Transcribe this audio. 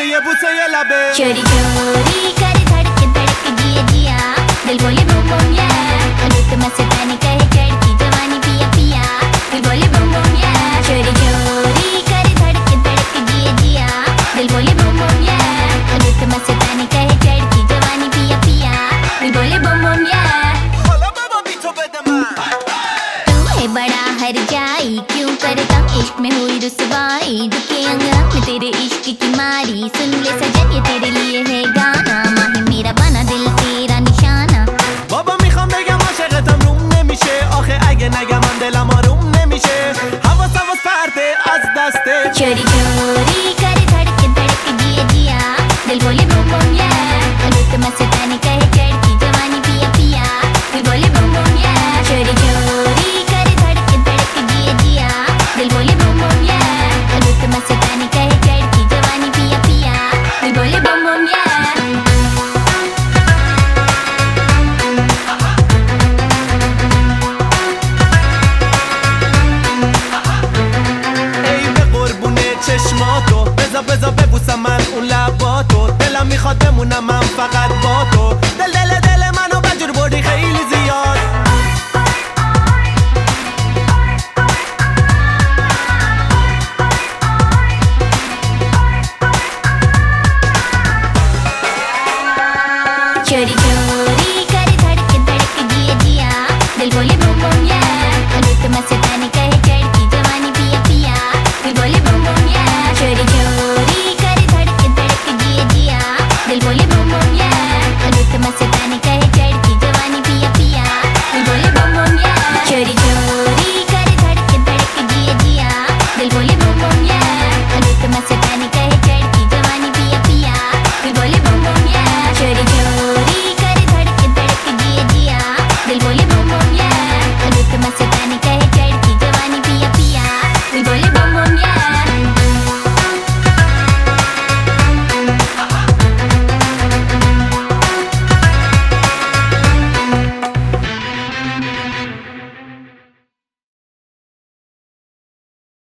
बुसे ये लबे चोरी चोरी कर धड़क धड़क जिया जिया दिल बोले बूम बूम या रुत मस्तानी कहे चढ़ती जवानी पिया पिया दिल बोले बूम बूम या चोरी चोरी कर धड़क धड़क जिया जिया दिल बोले बूम बूम या रुत मस्तानी कहे चढ़ती जवानी पिया पिया दिल बोले बूम बूम या तू है बड़ा हर जाई क्यों करता इश्क में हुई रुसवाई दुखे अंग में तेरे इश्क की मारी सुन